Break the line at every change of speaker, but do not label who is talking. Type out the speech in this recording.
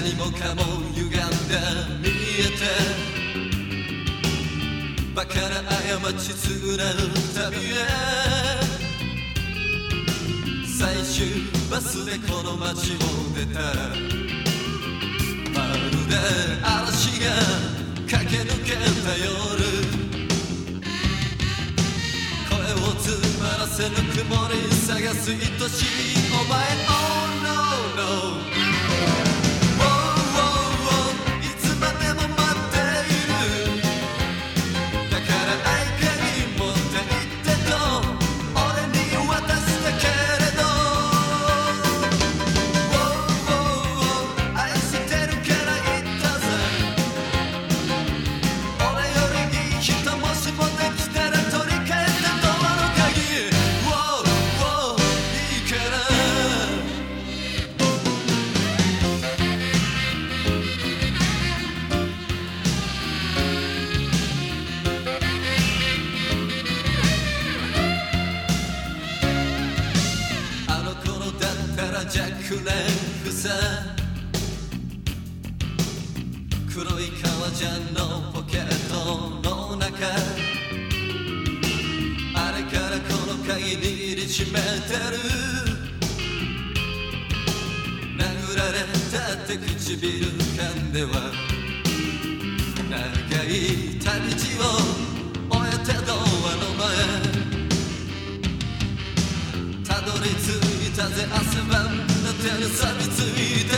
何もかも歪んで見えてバカな過ち償う旅へ最終バスでこの街を出たまるで嵐が駆け抜けた夜声を詰まらせぬ曇り探す愛しいお前 Oh no no若年房黒い革ジャンのポケットの中あれからこの鍵握りしめてる殴られたって唇噛んでは長い旅路を終えてドアの前たどり着いたぜ汗ばんだ手に錆びついた